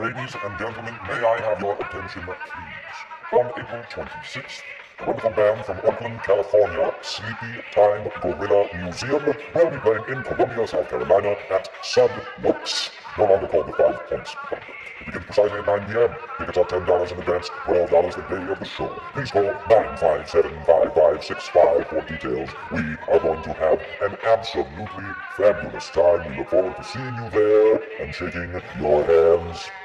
Ladies and gentlemen, may I have your attention, please? On April 26th, a wonderful band from Oakland, California, Sleepy Time Gorilla Museum, will be playing in Columbia, South Carolina at Sub Nooks, no longer called the Five Points Club. It begins precisely at 9 p.m. Tickets are $10 in advance, $12 the day of the show. Please call 957-5565 for details. We are going to have an absolutely fabulous time. We look forward to seeing you there and shaking your hands.